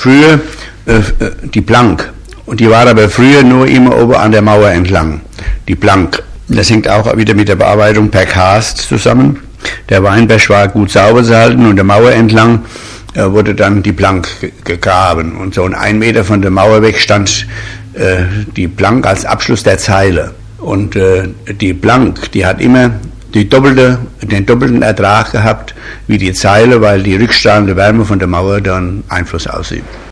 früher die Plank. Und die war aber früher nur immer oben an der Mauer entlang, die Plank. Das hängt auch wieder mit der Bearbeitung per Karst zusammen. Der Weinberg war gut sauber zu halten und der Mauer entlang wurde dann die Plank gegraben. Und so 1 Meter von der Mauer weg stand die Plank als Abschluss der Zeile. Und die Plank, die hat immer den doppelten Ertrag gehabt wie die Zeile, weil die rückstrahlende Wärme von der Mauer dann Einfluss ausübt.